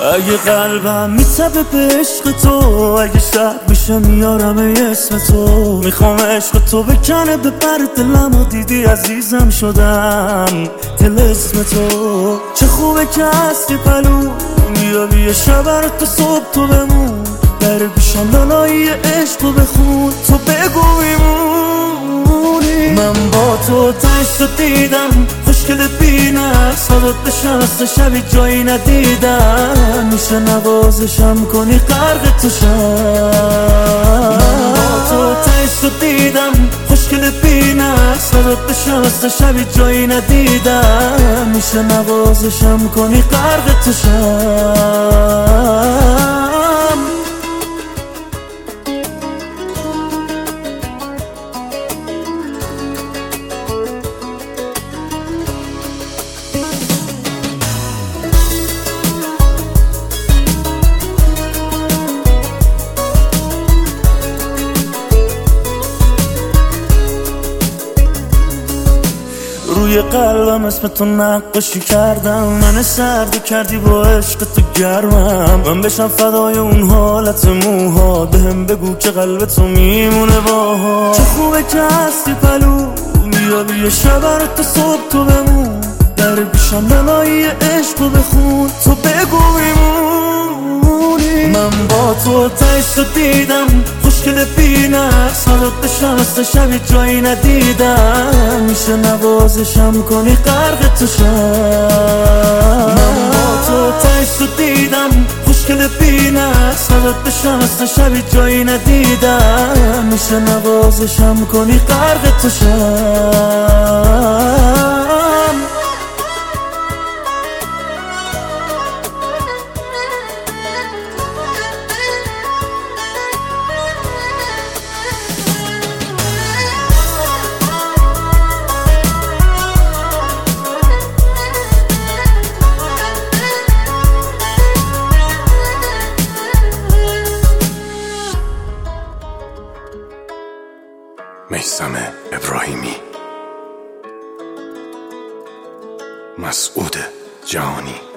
اگه قلبم میتبه به عشق تو، اگه شب میشه میارم اسم تو. میخوام عشق تو بکنه به پر دلمو، دیدی عزیزم شدم دل اسم تو. چه خوبه که هستی پلو، بیا یه شب تو صبح تو بمون. در پیشم لالایی عشق رو بخون، تو بگو میمونی. من با تو تشت دیدم، خوشگل بینم صدات نشسته شبی جایی ندیدم. میشه نوازشم کنی غرق تو شم. من با تو تشت دیدم، خوشگل بینم صدات نشسته شبی جایی ندیدم. میشه نوازشم کنی غرق تو شم. روی قلبم اسم تو نقاشی کردم، من سرد کردی با عشق تو گرمم. من بشم فدای اون حالت موها، بهم بگو که قلب تو میمونه باها. چه خوبه که هستی پلو، بیا یه شب تو صبح تو بمون. در پیشم لالایی عشق رو بخون، تو بگو میمونی. من با تو تشت دیدم، خوشگل بینم صدات نشسته شبی جایی ندیدم. میشه نوازشم کنی غرق تو شم. من با تو تشت دیدم، خوشگل بینم صدات نشسته شبی جایی ندیدم. میشه نوازشم کنی غرق تو شم. میثم ابراهیمی، مسعود جهانی.